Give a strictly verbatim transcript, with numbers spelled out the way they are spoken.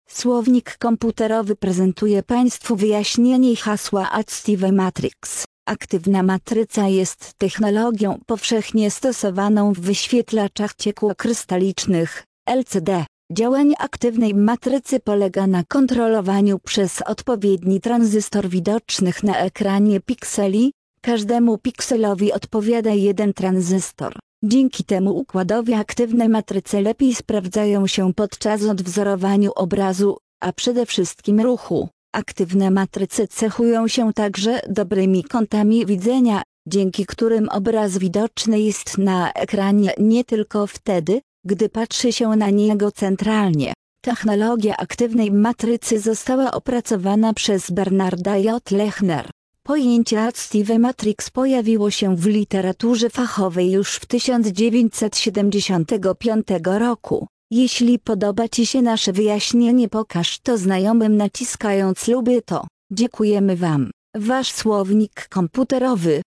Słownik komputerowy prezentuje Państwu wyjaśnienie hasła Active Matrix. Aktywna matryca jest technologią powszechnie stosowaną w wyświetlaczach ciekłokrystalicznych L C D. Działanie aktywnej matrycy polega na kontrolowaniu przez odpowiedni tranzystor widocznych na ekranie pikseli. Każdemu pikselowi odpowiada jeden tranzystor. Dzięki temu układowi aktywne matryce lepiej sprawdzają się podczas odwzorowania obrazu, a przede wszystkim ruchu. Aktywne matryce cechują się także dobrymi kątami widzenia, dzięki którym obraz widoczny jest na ekranie nie tylko wtedy, gdy patrzy się na niego centralnie. Technologia aktywnej matrycy została opracowana przez Bernarda J. Lechner. Pojęcie Active Matrix pojawiło się w literaturze fachowej już w tysiąc dziewięćset siedemdziesiątym piątym roku. Jeśli podoba Ci się nasze wyjaśnienie, pokaż to znajomym naciskając lubię to. Dziękujemy Wam. Wasz słownik komputerowy.